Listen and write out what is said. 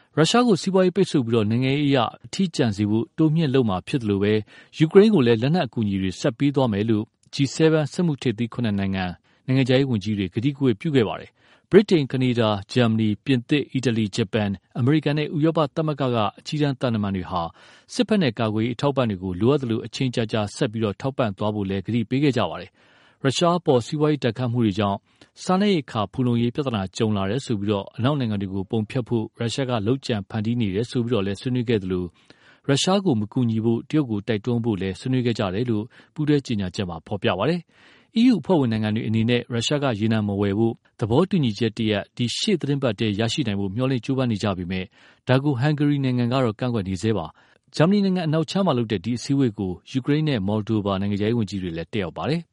ရုရှားကိုစီးပွားရေးပိတ်ဆို့ပြီးနိုင်ငံရေးအရအထီးကျန်စေဖို့တိုးမြင့်လုပ်မှာဖြစ်တယ်လို့ပဲယူကရိန်းကိုလည်းလက်နက်အကူအညီတွေဆက်ပေးသွားမယ်လို့ G7 စက်မှုထိပ်သီး9နိုင်ငံခြားရေးဝန်ကြီးတွေကတိကဝတ်ပြုခဲ့ပါတယ်။ ဗြိတိန်၊ကနေဒါ၊ဂျာမနီ၊ပြင်သစ်၊အီတလီ၊ဂျပန်၊အမေရိကန်နဲ့ဥရောပသမဂ္ဂကအကြီးတန်းသံတမန်တွေဟာစစ်ဘက်နဲ့ကာကွယ်ရေးအထောက်အပံ့တွေကိုလိုအပ်သလိုအချိန်ကြာကြာဆက်ပြီးထောက်ပံ့သွားဖို့လည်းကတိပေးခဲ့ကြပါတယ်။ ရုရှားအပေါ်စီးပွားရေးဒဏ်ခတ်မှုတွေကြောင့်စားနပ်ရိက္ခာဖူလုံရေးပြဿနာကြုံလာတယ်ဆိုပြီးအနောက်နိုင်ငံတွေကိုပုံဖျက်ဖို့ရုရှားကလုပ်ကြံဖန်တီးနေတယ်ဆိုပြီးလည်းဆွေးနွေးခဲ့သလိုရုရှားကိုမကူညီဖို့တရုတ်ကိုတိုက်တွန်းဖို့လည်းဆွေးနွေးခဲ့ကြတယ်လို့ပူးတွဲကြေညာချက်မှာဖော်ပြပါတယ်။ EU အဖွဲ့ဝင်နိုင်ငံတွေအနေနဲ့ရုရှားကရေနံမဝယ်ဖို့သဘောတူညီချက်တရပ်ရှေ့သီတင်းပတ်ထဲရရှိနိုင်ဖို့မျှော်လင့်ကြိုးပမ်းနေကြပေမယ့်ဒါကိုဟန်ဂေရီနိုင်ငံကတော့ကန့်ကွက်နေဆဲပါ။ ဂျာမနီနိုင်ငံအနောက်ခြမ်းမှာလုပ်တဲ့ဒီအစည်းအဝေးကိုယူကရိန်းနဲ့မော်လ်ဒိုဗာနိုင်ငံခြားရေးဝန်ကြီးတွေလည်းတက်ရောက်ပါတယ်